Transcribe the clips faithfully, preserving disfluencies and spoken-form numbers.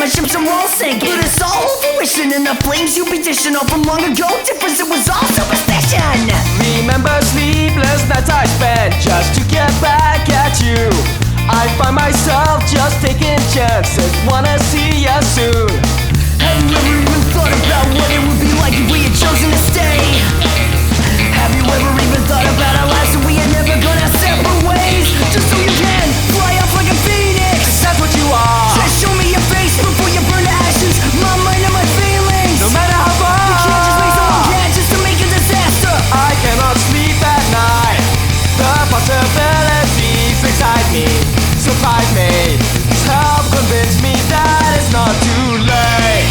friendships are all sinking. But it's all fruition and the flames you petition all from long ago. Difference, it was all superstition. Remember sleepless nights I spent just to get back at you. I find myself just taking chances, wanna see ya soon. Have you ever even thought about what it would be like if we had chosen to stay? Have you ever even thought about our lives and we had never gone our separate ways? Just so you can fly off like a phoenix. 'Cause that's what you are. Just show me your face before you burn to ashes. My mind and my feelings. No matter how far, you can't just make someone can just to make a disaster. I cannot sleep at night. The possibilities excite me, surprise me, help convince me that it's not too late.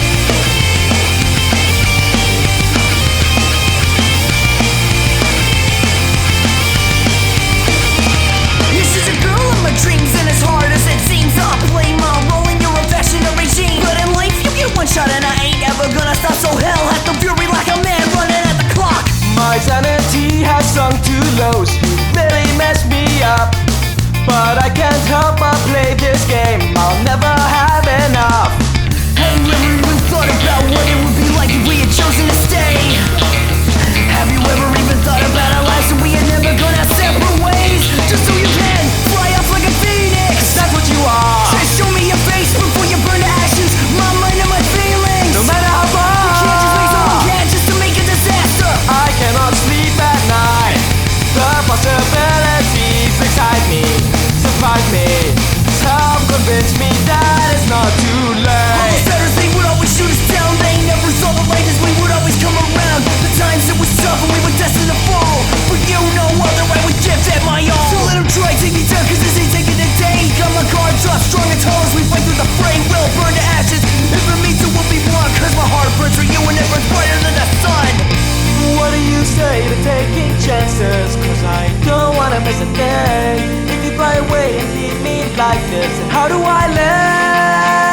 This is a girl of my dreams, and as hard as it seems, I'll play my role in your affectionate regime. But in life you get one shot and I ain't ever gonna stop. So hell has no fury like a man running at the clock. My sanity has sunk to lows, you really messed me up. But I can't help but play this game, I'll never have enough. Have you ever even thought about what it would be like if we had chosen to stay? Have you ever even thought about our lives and we had never gone our separate ways? Just so you can fly off like a phoenix. 'Cause that's what you are. Just show me your face before you burn to ashes. My mind and my feelings. No matter how far, you can't just make someone can just to make a disaster. I cannot sleep at night. The possibilities excite me, surprise me, help convince me that it's not too late. All the better they would always shoot us down. They never saw the light as we would always come around. The times it was tough and we were destined to fall. But you know other I would give that my all. So let them try, take me down, cause this ain't taking a day. Got my guard up, strong and tall as we fight through the fray. We'll burn to ashes, if it means it will be blunt. Cause my heart burns for you and it burns brighter than the sun. What do you say to taking chances? Cause I don't wanna miss a thing. If you fly away and leave me like this, then how do I live?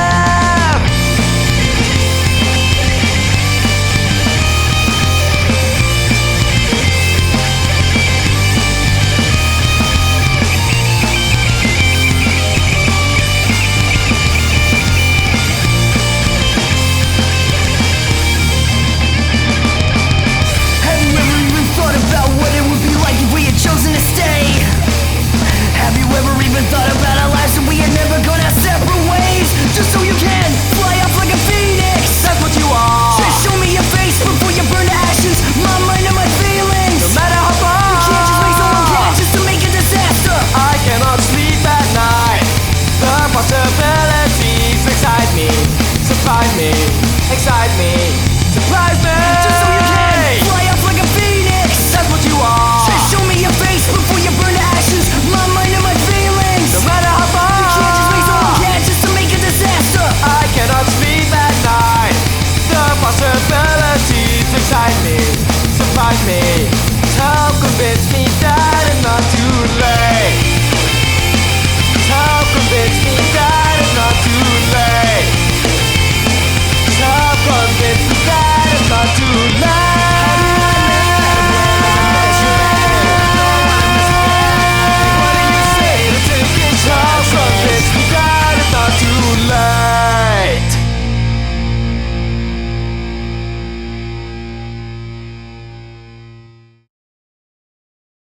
Chosen to stay. Have you ever even thought about our lives and we had never gone our separate ways? Just so you can fly off like a phoenix. That's what you are. Just show me your face before you burn to ashes. My mind and my feelings. No matter how far, you can't just make someone can just to make a disaster. I cannot sleep at night. The possibilities excite me, surprise me, excite me, surprise me. Just so you can fly off like a phoenix. That's what you are. Just show me your face before you burn to ashes. My mind and my feelings. No matter how far, you can't just make someone can just to make a disaster. I cannot sleep at night. The possibilities excite me, surprise me, help convince me